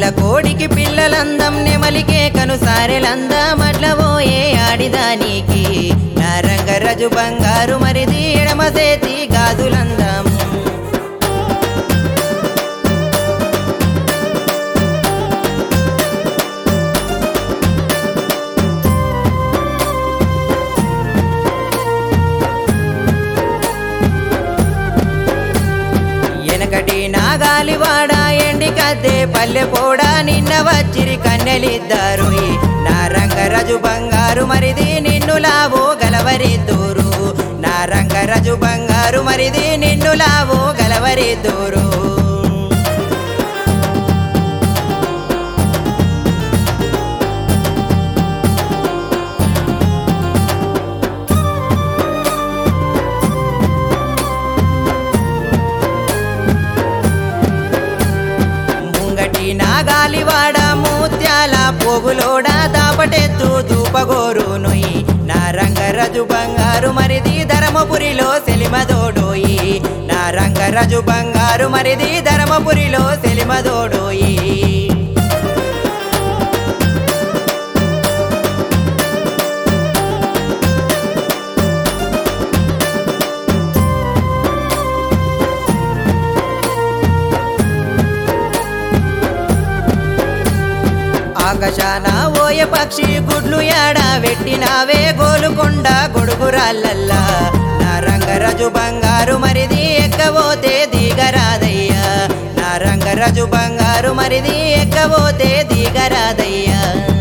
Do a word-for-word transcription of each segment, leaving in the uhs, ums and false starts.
నల్ల కోడికి పిల్లలందం నెమలికే కను సారెలందం అట్ల పోయే ఆడిదానికి నా రంగరాజు బంగారు మరిది ఎడమ చేతి గాజులందం ఎనకటి నాగాలివాడ ఎండి కద్దే పల్లె పోడా నిన్న వచ్చిరి కన్నెలిద్దారు నా రంగరాజు బంగారు మరిది నిన్ను లావో గలవరిద్దూరు నా రంగరాజు బంగారు మరిది నిన్ను లావో గలవరిద్దూరు నాగాలివాడ ముత్యాల పోగులోడ దాపటెత్తు దూపగోరు నొయ్యి నా రంగరాజు బంగారు మరిది ధర్మపురిలో సెలిమదోడోయి నా రంగరాజు బంగారు మరిది ధర్మపురిలో సెలిమదోడోయి ఆకాశాన ఓయ పక్షి గుడ్లు యాడ వెట్టినావే గోలుకొండ గొడుగురాళ్ళల్లా నా రంగరాజు బంగారు మరిది ఎక్కబోతే దిగరాదయ్యా నా రంగరాజు బంగారు మరిది ఎక్కబోతే దిగరాదయ్యా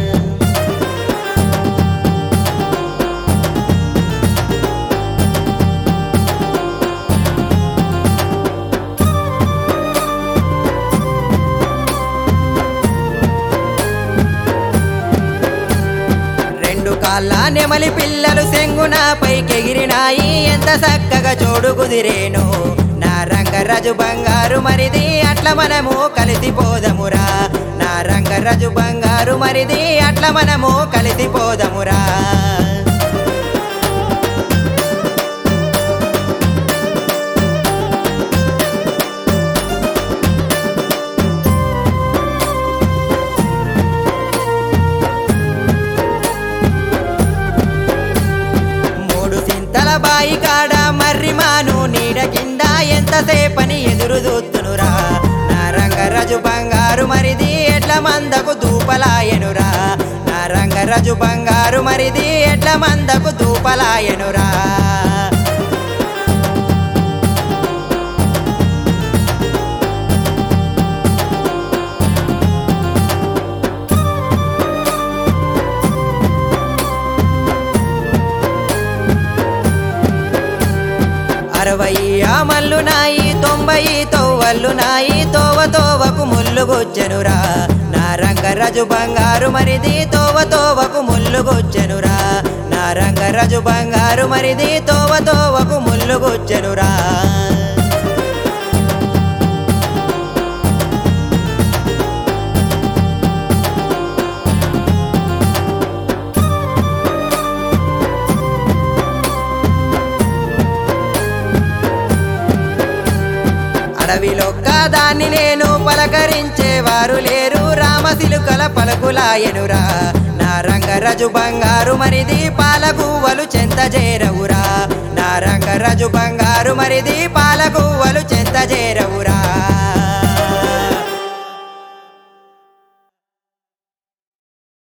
కాళ్ళ నెమలి పిల్లలు సెంగున పైకెగిరినాయి ఎంత చక్కగా చోడు కుదిరేను నా రంగరాజు బంగారు మరిది అట్ల మనము కలిసిపోదమురా నా రంగరాజు బంగారు మరిది అట్ల మనము కలిసిపోదమురా బాయి కాడ మర్రిమాను నీడ కింద ఎంతసేపని ఎదురు చూస్తునురా నా రంగరాజు బంగారు మరిది ఎట్ల మందకు దూపలాయనురా నా రంగరాజు బంగారు మరిది ఎట్ల మందకు దూపలాయనురా అరవై ఆమల్లు నాయి తొంభై తొవ్వళ్ళు నాయి తోవ తోవకు ముల్లుగొచ్చెనురా నా రంగరాజు బంగారు మరిది తోవ తోవకు ముల్లుగొచ్చెనురా నా రంగరాజు బంగారు మరిది తోవ తోవకు ముల్లుగొచ్చెనురా అడవిలొక్క దాన్ని నేను పలకరించేవారు లేరు రామశిలుకల పలుకులాయనురా నా రంగరాజు బంగారు మరిది పాలగువ్వలు చెంత చేరవురా నా రంగరాజు బంగారు మరిది పాలగువ్వలు చెంత చేరవురా